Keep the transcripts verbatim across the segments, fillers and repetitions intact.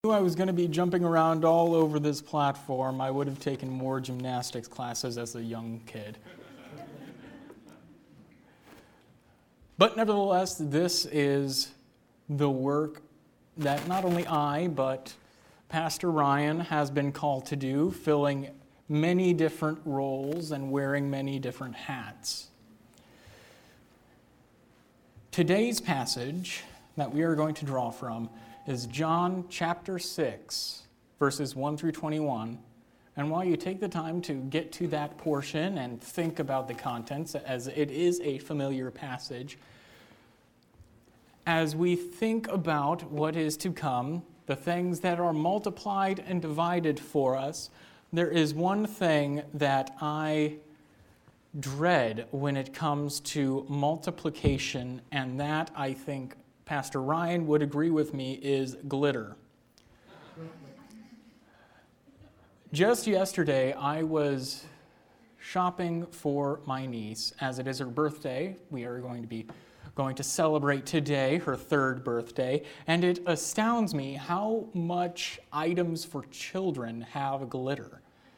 If I was going to be jumping around all over this platform, I would have taken more gymnastics classes as a young kid. But nevertheless, this is the work that not only I, but Pastor Ryan has been called to do, filling many different roles and wearing many different hats. Today's passage that we are going to draw from is John chapter six, verses one through twenty-one. And while you take the time to get to that portion and think about the contents, as it is a familiar passage, as we think about what is to come, the things that are multiplied and divided for us, there is one thing that I dread when it comes to multiplication, and that, I think, Pastor Ryan would agree with me, is glitter. Just yesterday, I was shopping for my niece, as it is her birthday. We are going to be going to celebrate today, her third birthday, and it astounds me how much items for children have glitter.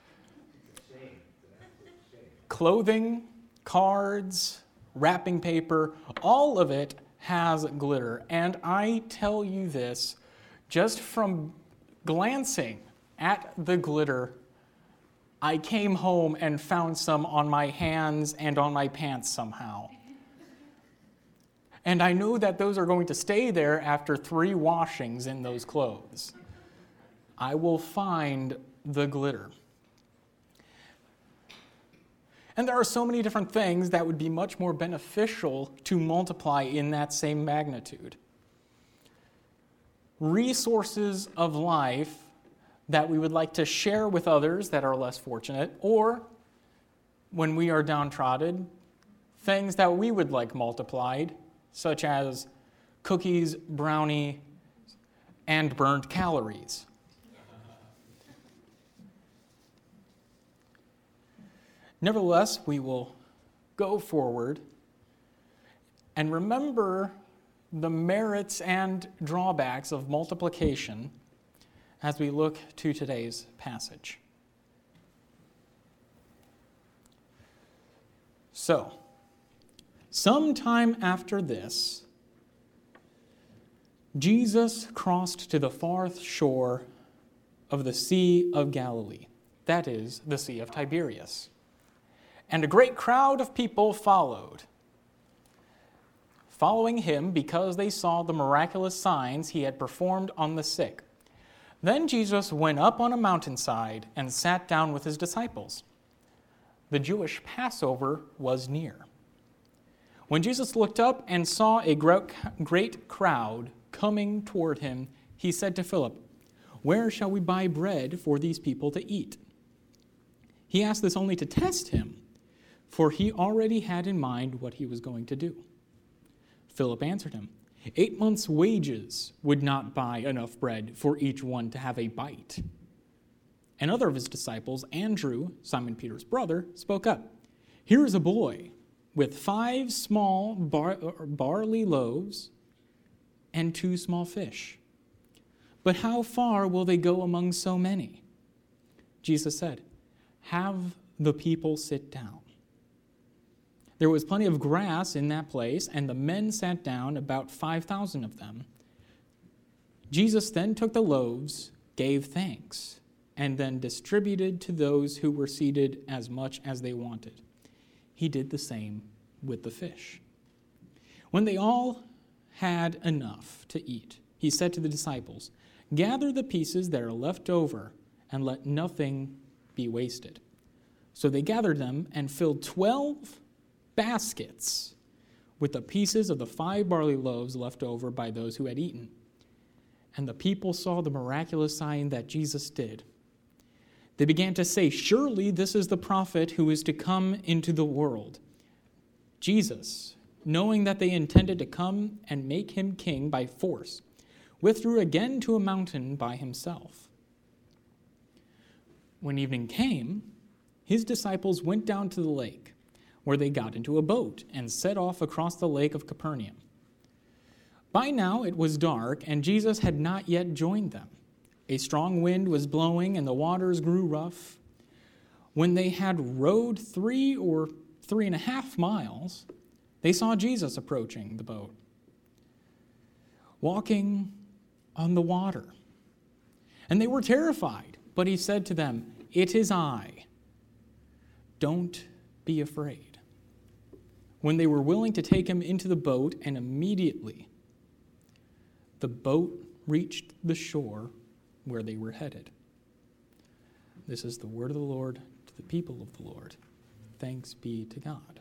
Clothing, cards, wrapping paper, all of it has glitter. And I tell you this, just from glancing at the glitter, I came home and found some on my hands and on my pants somehow. And I know that those are going to stay there after three washings in those clothes. I will find the glitter. And there are so many different things that would be much more beneficial to multiply in that same magnitude. Resources of life that we would like to share with others that are less fortunate, or when we are downtrodden, things that we would like multiplied, such as cookies, brownie, and burned calories. Nevertheless, we will go forward and remember the merits and drawbacks of multiplication as we look to today's passage. So, sometime after this, Jesus crossed to the far shore of the Sea of Galilee, that is, the Sea of Tiberias. And a great crowd of people followed, following him because they saw the miraculous signs he had performed on the sick. Then Jesus went up on a mountainside and sat down with his disciples. The Jewish Passover was near. When Jesus looked up and saw a great crowd coming toward him, he said to Philip, "Where shall we buy bread for these people to eat?" He asked this only to test him, for he already had in mind what he was going to do. Philip answered him, Eight months' wages would not buy enough bread for each one to have a bite." Another of his disciples, Andrew, Simon Peter's brother, spoke up. "Here is a boy with five small bar- barley loaves and two small fish. But how far will they go among so many?" Jesus said, "Have the people sit down." There was plenty of grass in that place, and the men sat down, about five thousand of them. Jesus then took the loaves, gave thanks, and then distributed to those who were seated as much as they wanted. He did the same with the fish. When they all had enough to eat, he said to the disciples, "Gather the pieces that are left over, and let nothing be wasted." So they gathered them and filled twelve baskets with the pieces of the five barley loaves left over by those who had eaten. And the people saw the miraculous sign that Jesus did. They began to say, "Surely this is the prophet who is to come into the world." Jesus, knowing that they intended to come and make him king by force, withdrew again to a mountain by himself. When evening came, his disciples went down to the lake, where they got into a boat and set off across the lake of Capernaum. By now it was dark, and Jesus had not yet joined them. A strong wind was blowing, and the waters grew rough. When they had rowed three or three and a half miles, they saw Jesus approaching the boat, walking on the water. And they were terrified, but he said to them, "It is I. Don't be afraid." When they were willing to take him into the boat, and immediately the boat reached the shore where they were headed. This is the word of the Lord to the people of the Lord. Thanks be to God.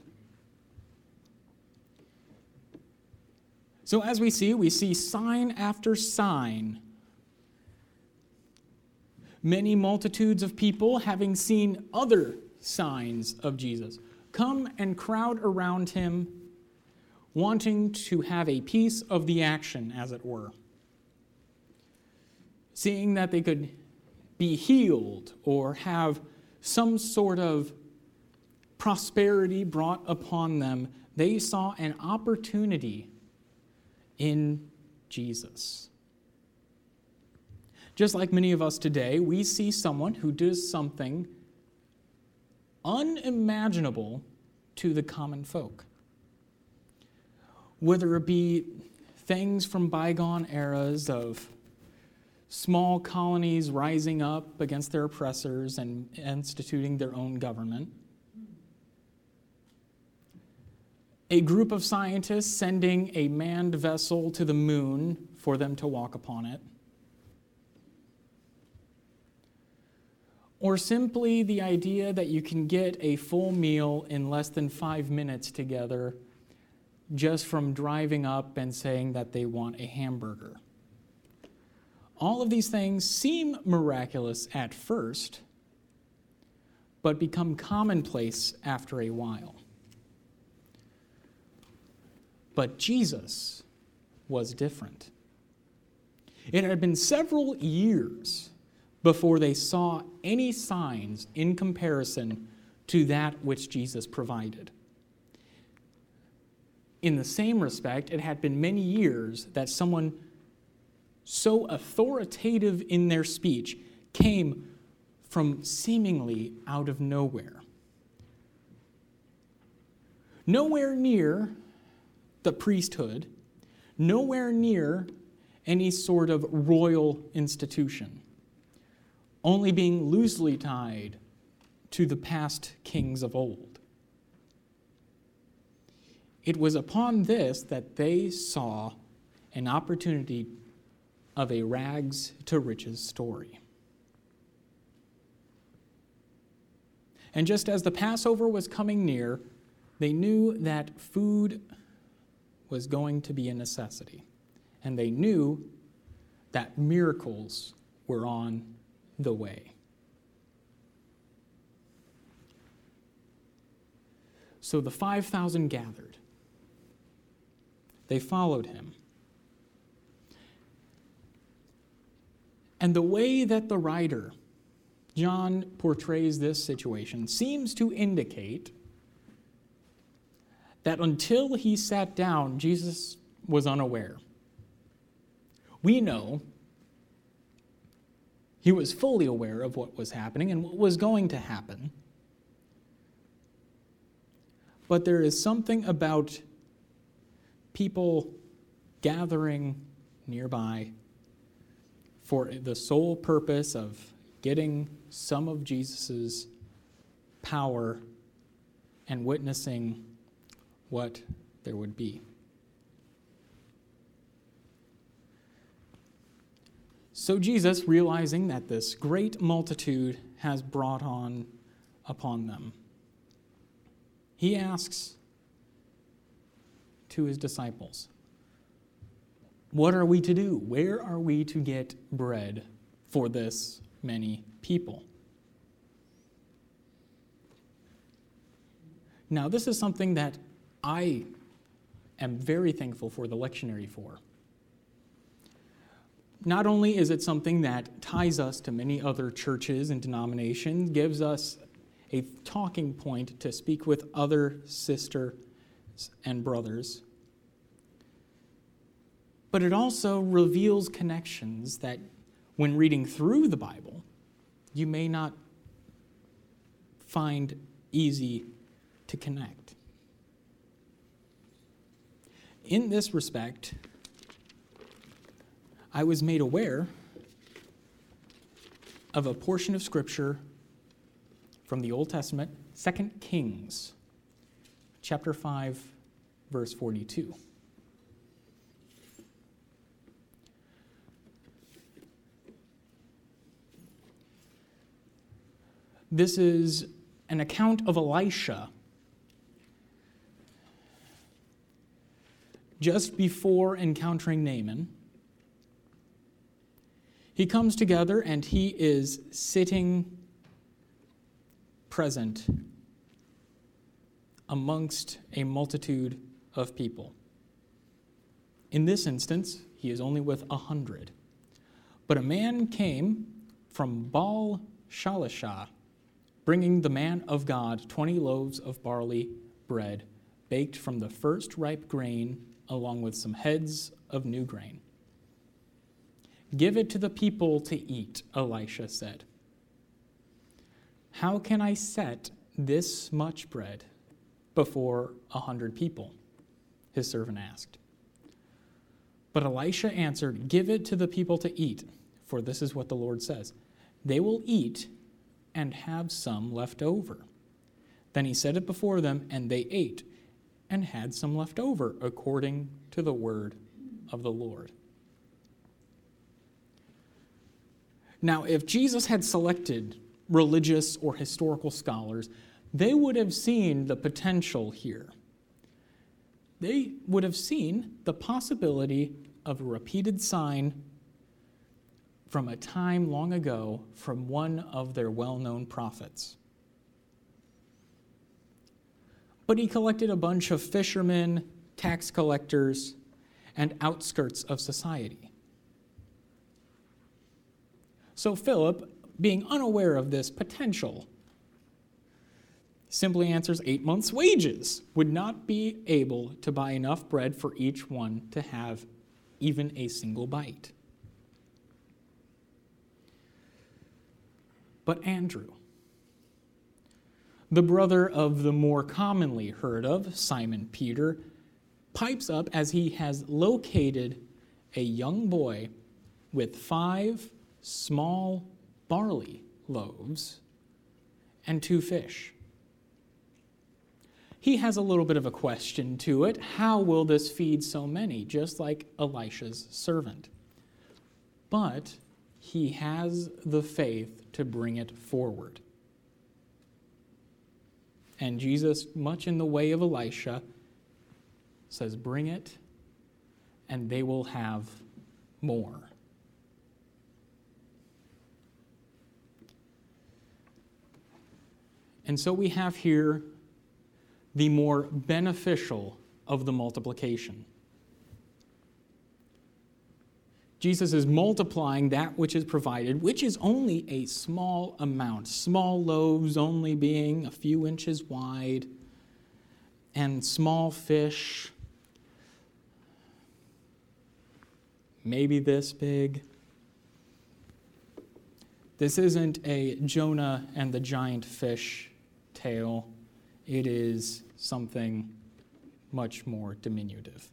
So as we see, we see sign after sign. Many multitudes of people, having seen other signs of Jesus, come and crowd around him, wanting to have a piece of the action, as it were. Seeing that they could be healed or have some sort of prosperity brought upon them, they saw an opportunity in Jesus. Just like many of us today, we see someone who does something unimaginable to the common folk. Whether it be things from bygone eras of small colonies rising up against their oppressors and instituting their own government, a group of scientists sending a manned vessel to the moon for them to walk upon it, or simply the idea that you can get a full meal in less than five minutes together just from driving up and saying that they want a hamburger. All of these things seem miraculous at first, but become commonplace after a while. But Jesus was different. It had been several years before they saw any signs in comparison to that which Jesus provided. In the same respect, it had been many years that someone so authoritative in their speech came from seemingly out of nowhere. Nowhere near the priesthood, nowhere near any sort of royal institution, only being loosely tied to the past kings of old. It was upon this that they saw an opportunity of a rags to riches story. And just as the Passover was coming near, they knew that food was going to be a necessity. And they knew that miracles were on the way. So the five thousand gathered. They followed him. And the way that the writer, John, portrays this situation seems to indicate that until he sat down, Jesus was unaware. We know he was fully aware of what was happening and what was going to happen. But there is something about people gathering nearby for the sole purpose of getting some of Jesus' power and witnessing what there would be. So Jesus, realizing that this great multitude has brought on upon them, he asks to his disciples, what are we to do? Where are we to get bread for this many people? Now, this is something that I am very thankful for the lectionary for. Not only is it something that ties us to many other churches and denominations, gives us a talking point to speak with other sisters and brothers, but it also reveals connections that when reading through the Bible, you may not find easy to connect. In this respect, I was made aware of a portion of Scripture from the Old Testament, Second Kings, chapter five, verse forty-two. This is an account of Elisha just before encountering Naaman. He comes together and he is sitting present amongst a multitude of people. In this instance, he is only with a hundred. But a man came from Baal Shalishah, bringing the man of God twenty loaves of barley bread, baked from the first ripe grain, along with some heads of new grain. "Give it to the people to eat," Elisha said. "How can I set this much bread before a hundred people?" his servant asked. But Elisha answered, "Give it to the people to eat, for this is what the Lord says. They will eat and have some left over." Then he set it before them, and they ate and had some left over, according to the word of the Lord. Now, if Jesus had selected religious or historical scholars, they would have seen the potential here. They would have seen the possibility of a repeated sign from a time long ago from one of their well-known prophets. But he collected a bunch of fishermen, tax collectors, and outskirts of society. So Philip, being unaware of this potential, simply answers eight months' wages would not be able to buy enough bread for each one to have even a single bite. But Andrew, the brother of the more commonly heard of Simon Peter, pipes up as he has located a young boy with five small barley loaves and two fish. He has a little bit of a question to it. How will this feed so many? Just like Elisha's servant. But he has the faith to bring it forward. And Jesus, much in the way of Elisha, says, "Bring it, and they will have more." And so we have here the more beneficial of the multiplication. Jesus is multiplying that which is provided, which is only a small amount, small loaves only being a few inches wide, and small fish maybe this big. This isn't a Jonah and the giant fish tale. It is something much more diminutive.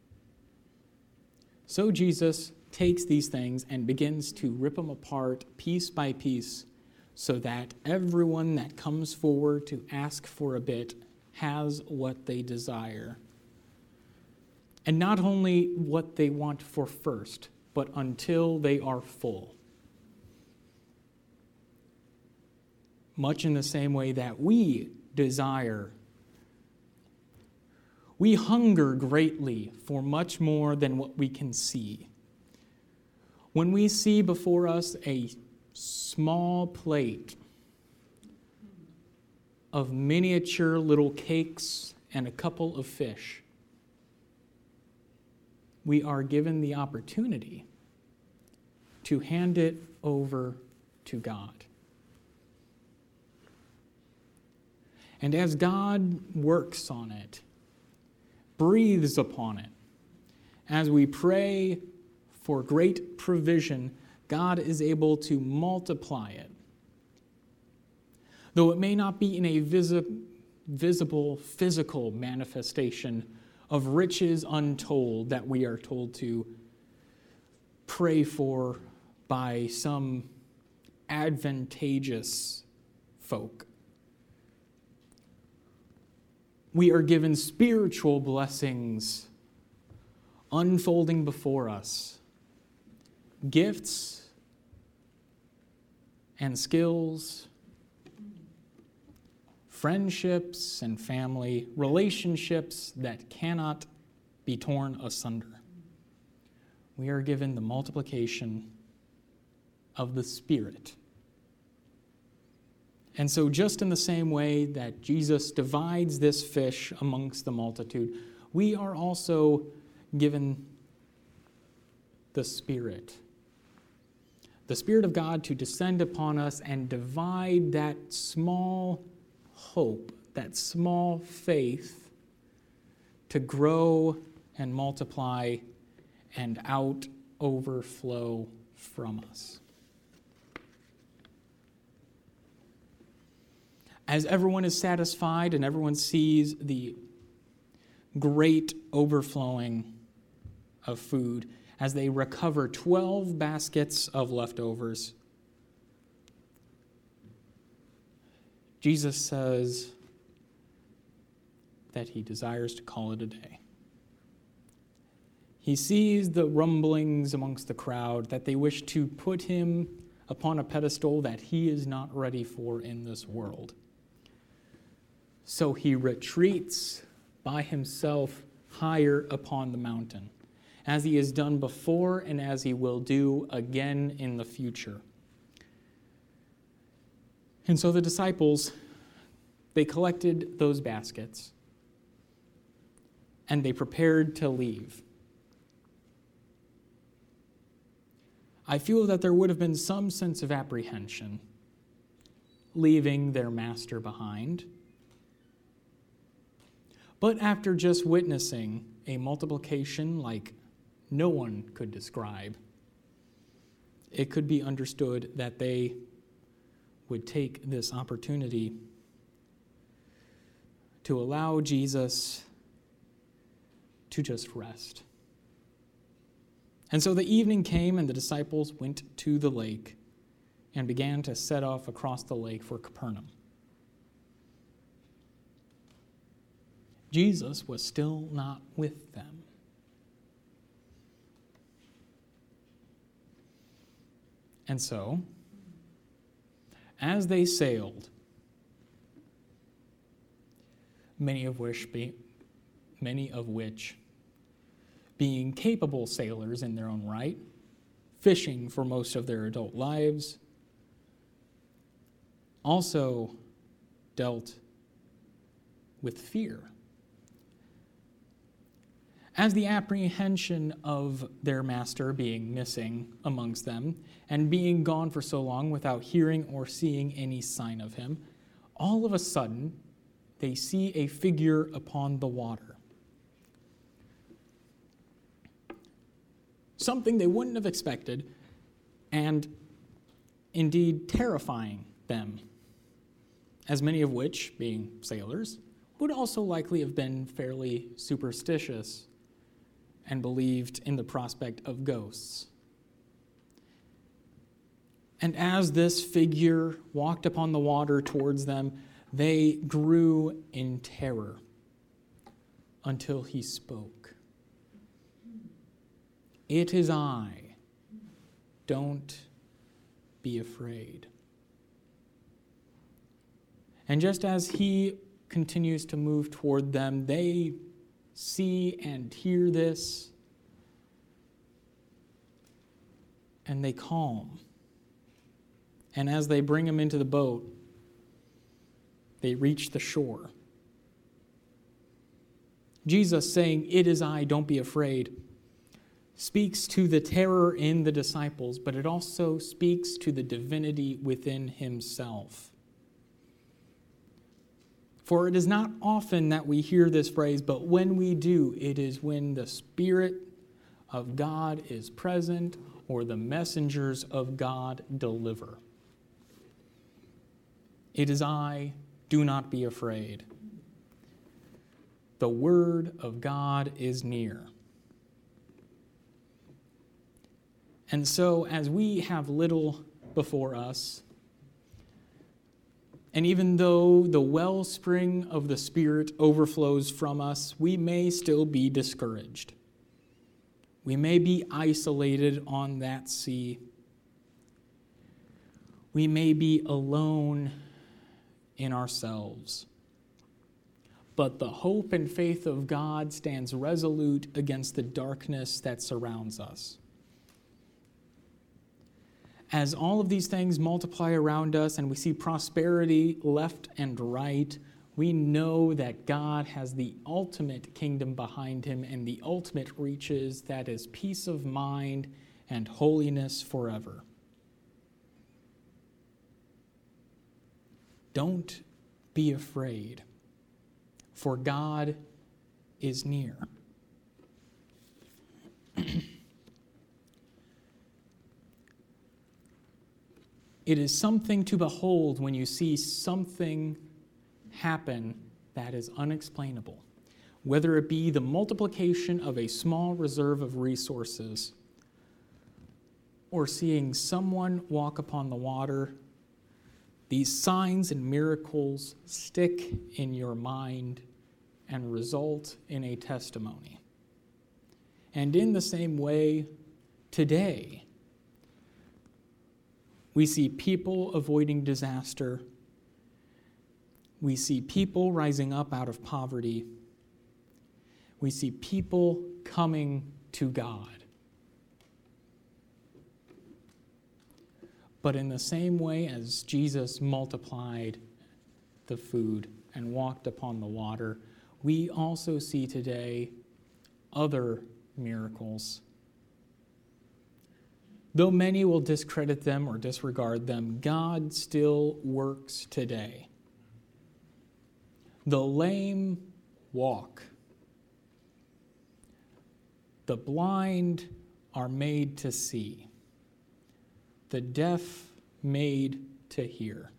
So Jesus takes these things and begins to rip them apart piece by piece so that everyone that comes forward to ask for a bit has what they desire. And not only what they want for first, but until they are full. Much in the same way that we desire. We hunger greatly for much more than what we can see. When we see before us a small plate of miniature little cakes and a couple of fish, we are given the opportunity to hand it over to God. And as God works on it, breathes upon it, as we pray for great provision God is able to multiply it. Though it may not be in a visi- visible, physical manifestation of riches untold that we are told to pray for by some advantageous folk. We are given spiritual blessings unfolding before us, gifts and skills, friendships and family, relationships that cannot be torn asunder. We are given the multiplication of the Spirit. And so just in the same way that Jesus divides this fish amongst the multitude, we are also given the Spirit. The Spirit of God to descend upon us and divide that small hope, that small faith, to grow and multiply and out overflow from us. As everyone is satisfied and everyone sees the great overflowing of food, as they recover twelve baskets of leftovers, Jesus says that he desires to call it a day. He sees the rumblings amongst the crowd that they wish to put him upon a pedestal that he is not ready for in this world. So he retreats by himself higher upon the mountain, as he has done before and as he will do again in the future. And so the disciples, they collected those baskets and they prepared to leave. I feel that there would have been some sense of apprehension leaving their master behind. But after just witnessing a multiplication like no one could describe, it could be understood that they would take this opportunity to allow Jesus to just rest. And so the evening came, and the disciples went to the lake and began to set off across the lake for Capernaum. Jesus was still not with them. And so, as they sailed, many of which, be, many of which being capable sailors in their own right, fishing for most of their adult lives, also dealt with fear. As the apprehension of their master being missing amongst them and being gone for so long without hearing or seeing any sign of him, all of a sudden they see a figure upon the water. Something they wouldn't have expected, and indeed terrifying them, as many of which, being sailors, would also likely have been fairly superstitious and believed in the prospect of ghosts. And as this figure walked upon the water towards them, they grew in terror until he spoke. "It is I. Don't be afraid." And just as he continues to move toward them, they see and hear this, and they calm. And as they bring him into the boat, they reach the shore. Jesus saying, "It is I, don't be afraid," speaks to the terror in the disciples, but it also speaks to the divinity within himself. For it is not often that we hear this phrase, but when we do, it is when the Spirit of God is present or the messengers of God deliver. It is I, do not be afraid. The word of God is near. And so, as we have little before us, and even though the wellspring of the Spirit overflows from us, we may still be discouraged. We may be isolated on that sea. We may be alone in ourselves. But the hope and faith of God stands resolute against the darkness that surrounds us. As all of these things multiply around us and we see prosperity left and right, we know that God has the ultimate kingdom behind him and the ultimate reaches, that is peace of mind and holiness forever. Don't be afraid, for God is near. It is something to behold when you see something happen that is unexplainable, whether it be the multiplication of a small reserve of resources, or seeing someone walk upon the water. These signs and miracles stick in your mind and result in a testimony. And in the same way, today, we see people avoiding disaster. We see people rising up out of poverty. We see people coming to God. But in the same way as Jesus multiplied the food and walked upon the water, we also see today other miracles. Though many will discredit them or disregard them, God still works today. The lame walk. The blind are made to see. The deaf made to hear.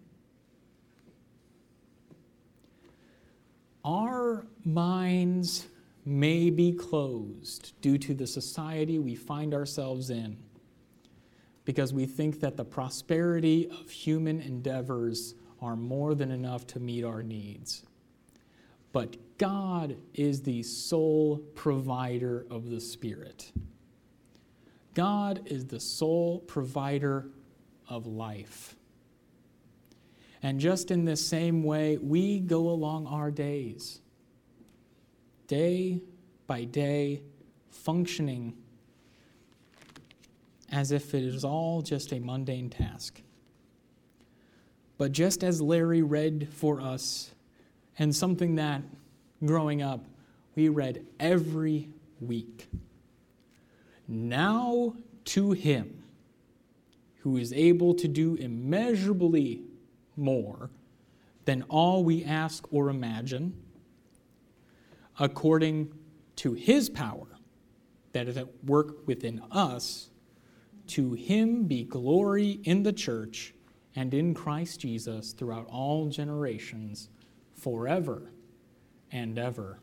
Our minds may be closed due to the society we find ourselves in, because we think that the prosperity of human endeavors are more than enough to meet our needs. But God is the sole provider of the Spirit. God is the sole provider of life. And just in this same way, we go along our days, day by day, functioning as if it is all just a mundane task. But just as Larry read for us, and something that, growing up, we read every week, now to him who is able to do immeasurably more than all we ask or imagine, according to his power that is at work within us, to him be glory in the church and in Christ Jesus throughout all generations, forever and ever.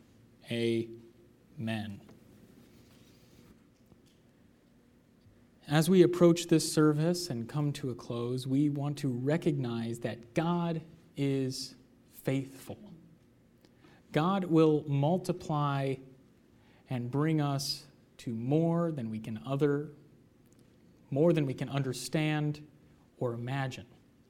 Amen. As we approach this service and come to a close, we want to recognize that God is faithful. God will multiply and bring us to more than we can other more than we can understand or imagine.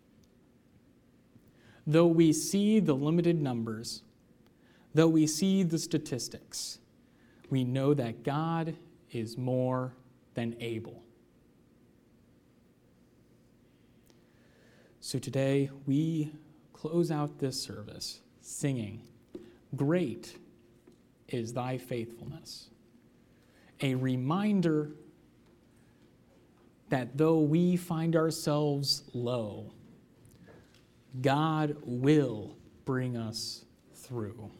Though we see the limited numbers, though we see the statistics, we know that God is more than able. So today we close out this service singing, "Great is thy faithfulness," a reminder that though we find ourselves low, God will bring us through.